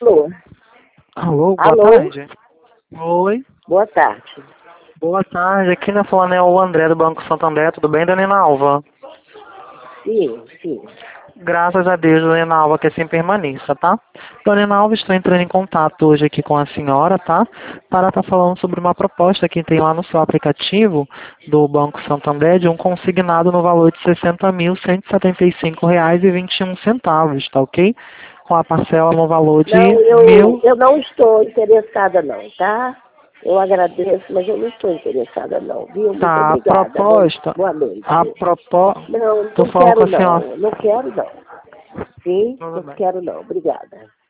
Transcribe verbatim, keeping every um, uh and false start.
Alô? Alô, boa Alô? tarde. Oi, Boa tarde. boa tarde. Aqui na falando é o André do Banco Santander. Tudo bem, dona Alva? Sim, sim. Graças a Deus, dona Alva, que assim permaneça, tá? Dona Alva, estou entrando em contato hoje aqui com a senhora, tá? Para estar falando sobre uma proposta que tem lá no seu aplicativo do Banco Santander de um consignado no valor de sessenta mil cento e setenta e cinco reais e vinte e um centavos, tá ok? Com a parcela no valor de Não, eu, mil. eu não estou interessada não, tá? Eu agradeço, mas eu não estou interessada não, viu? Muito Tá, a obrigada. Bom, proposta, boa a noite. proposta, Não, tô não falando com quero a senhora. não. Não quero não. Sim, Tudo não bem. quero não. Obrigada.